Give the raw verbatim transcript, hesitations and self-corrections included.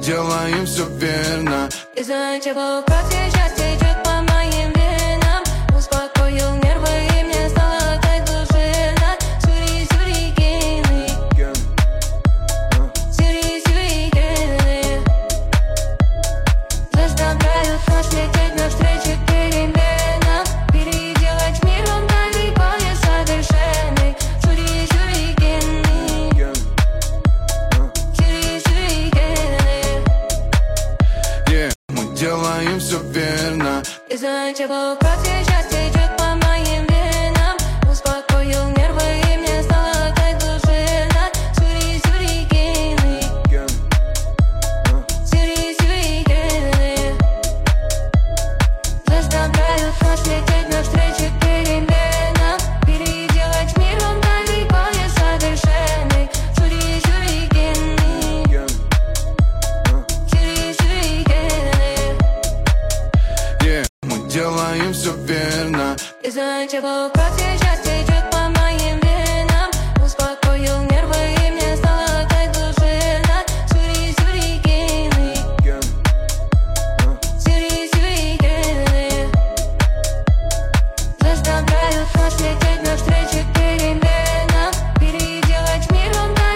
делаем все верно. Из-за чего кровь сейчас течет по моим венам. Успокоил нервы и мне стало так душевно. Сюри, сюрикены, сюри, сюрикены заставляют нас лететь навстречу переменам. Переделать мир он далеко не совершенный. Сюри, сюрикены, сюри, сюрикены Yeah, мы делаем все верно. Из-за чего кровь сейчас течет по моим венам. Успокоил нервы и мне стало так душевно. Сюри, сюрикены, сюри, сюрикены заставляют нас лететь навстречу переменам. Переделать мир он далеко не совершенный. Сюри, сюрикены, сюри, сюрикены Yeah, мы делаем все верно. Из-за чего кровь сейчас течет по